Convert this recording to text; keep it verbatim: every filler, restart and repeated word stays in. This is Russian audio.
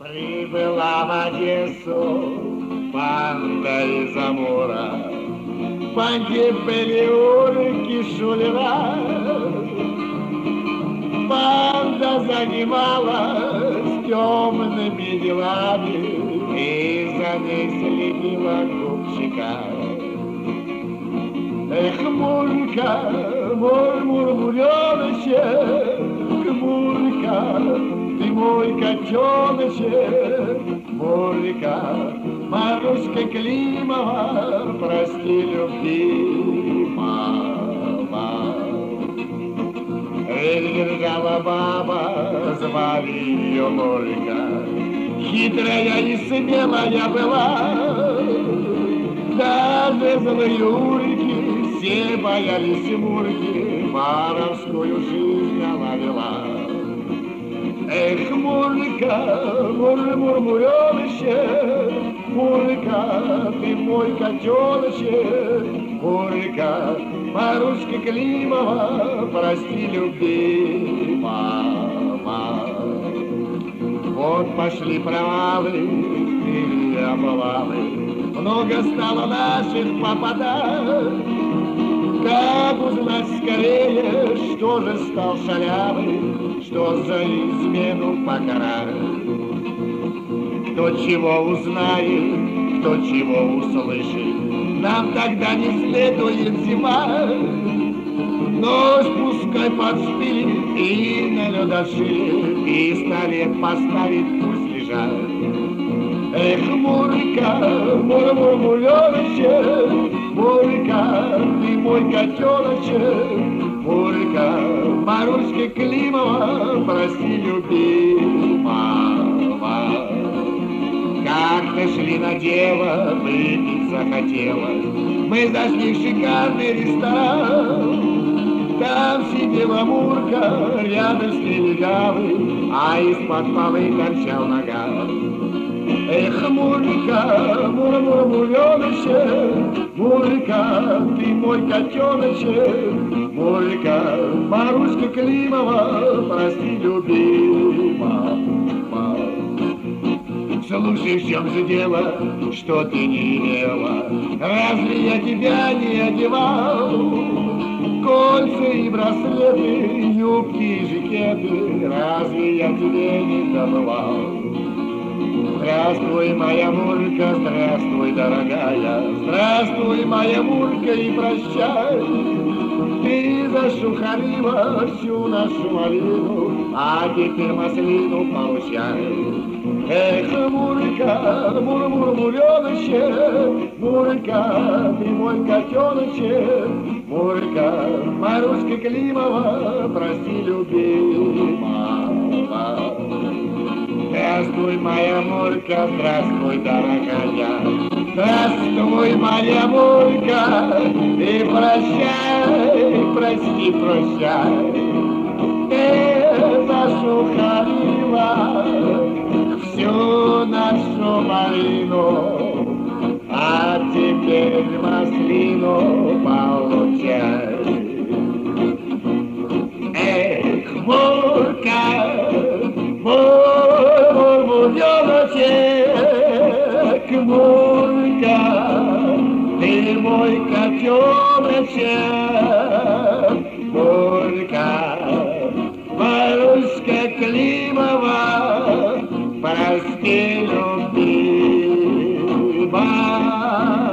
Прибыла в Одессу банда из Амура, погибли улики Шулера. Банда занималась темными делами, и за ней следила купчика. Эх, Мурка, мой мурмуреночек, Мурка, ты мой котеночек, Мурка, Маруська Климова, прости, любимого. Эх, держала баба, звали ее Мурка, хитрая и смелая была, даже злые улики все боялись Мурки, воровскую жизнь она вела. Эх, Мурка, мур-мур-муреночек, Мурка, ты мой котеночек, Мурка, Маруська Климова, прости, любимого. Вот пошли провалы, и облавы, много стало наших попадать. Как узнать скорее, что же стал шалявый, что за измену покарать? Кто чего узнает, кто чего услышит, нам тогда не следует зевать. Нож пускай подспилит и на ледошиле пистолет поставит, пусть лежат. Эх, Мурка, мур-мур-муреночек, Мурка, ты мой котеночек, Мурка, Маруська Климова, прости, любимого. Как-то шли на дело, выпить захотелось, мы зашли в шикарный ресторан. Там сидела Мурка, рядом с ней легавый, а из-под полы торчал нога. Эх, Мурка, мур-мур-муреночек, Мурка, ты мой котеночек, Мурка, Маруська Климова, прости, любимого. Слушай, в чем же дело, что ты не имела? Разве я тебя не одевал? Кольца и браслеты, юбки и жакеты, разве я тебе не добывал? Здравствуй, моя Мурка, здравствуй, дорогая, здравствуй, моя Мурка, и прощай. Ты зашухарила всю нашу малину, а теперь маслину получай. Эх, Мурка, мур-мур-муреночек, Мурка, ты мой котеночек, Мурка, Маруська Климова, прости, любимого. Здравствуй, моя Мурка, здравствуй, дорогая, здравствуй, моя Мурка, и прощай, прости, прощай. Ты зашухарила всю нашу малину, а теперь маслину получай. Эх, Мурка, мур-мур-муреночек, Мурка, ты мой котеночек, Мурка, Маруська Климова, прости, любимая.